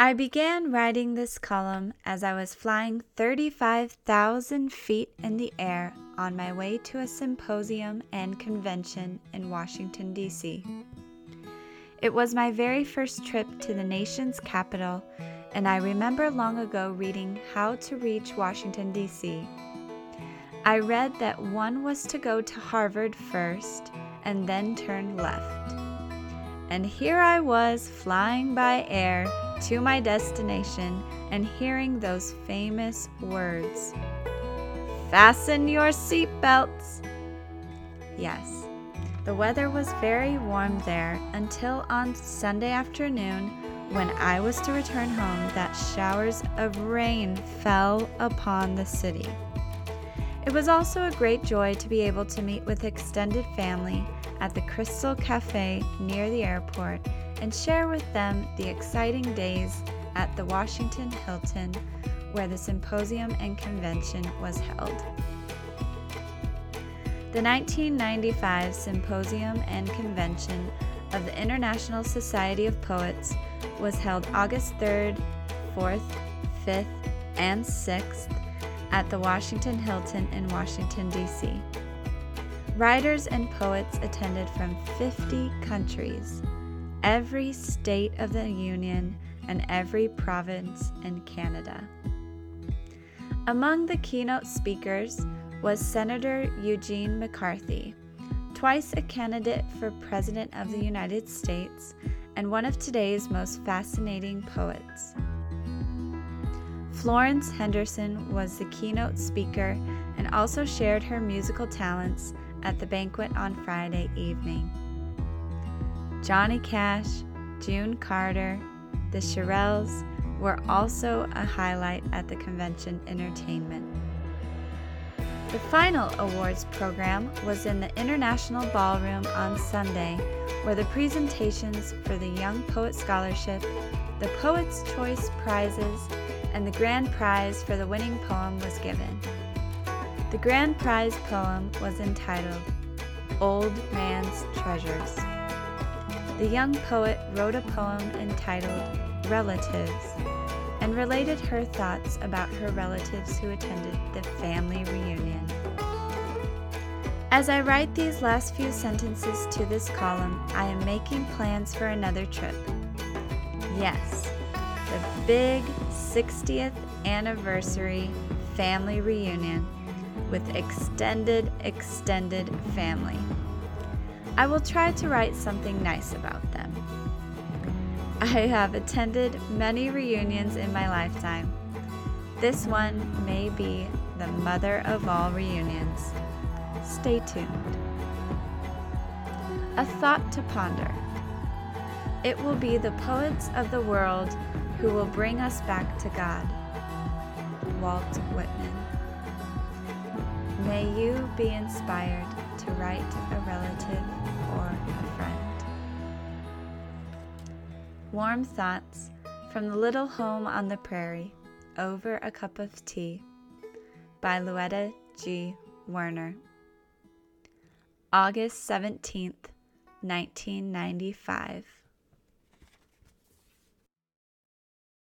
I began writing this column as I was flying 35,000 feet in the air on my way to a symposium and convention in Washington, D.C. It was my very first trip to the nation's capital, and I remember long ago reading How to Reach Washington, D.C. I read that one was to go to Harvard first and then turn left. And here I was flying by air to my destination and hearing those famous words, "Fasten your seatbelts." Yes, the weather was very warm there until on Sunday afternoon when I was to return home that showers of rain fell upon the city. It was also a great joy to be able to meet with extended family at the Crystal Cafe near the airport and share with them the exciting days at the Washington Hilton where the symposium and convention was held. The 1995 Symposium and Convention of the International Society of Poets was held August 3rd, 4th, 5th, and 6th at the Washington Hilton in Washington, D.C. Writers and poets attended from 50 countries, every state of the Union, and every province in Canada. Among the keynote speakers was Senator Eugene McCarthy, twice a candidate for President of the United States and one of today's most fascinating poets. Florence Henderson was the keynote speaker and also shared her musical talents at the banquet on Friday evening. Johnny Cash, June Carter, the Shirelles were also a highlight at the convention entertainment. The final awards program was in the International Ballroom on Sunday, where the presentations for the Young Poet Scholarship, the Poet's Choice Prizes, and the grand prize for the winning poem was given. The grand prize poem was entitled Old Man's Treasures. The young poet wrote a poem entitled Relatives and related her thoughts about her relatives who attended the family reunion. As I write these last few sentences to this column, I am making plans for another trip. Yes, the big 60th anniversary family reunion with extended family. I will try to write something nice about them. I have attended many reunions in my lifetime. This one may be the mother of all reunions. Stay tuned. A thought to ponder. It will be the poets of the world who will bring us back to God. Walt Whitman. May you be inspired to write a relative or a friend. Warm Thoughts from the Little Home on the Prairie, Over a Cup of Tea by Louetta G. Werner. August 17th, 1995.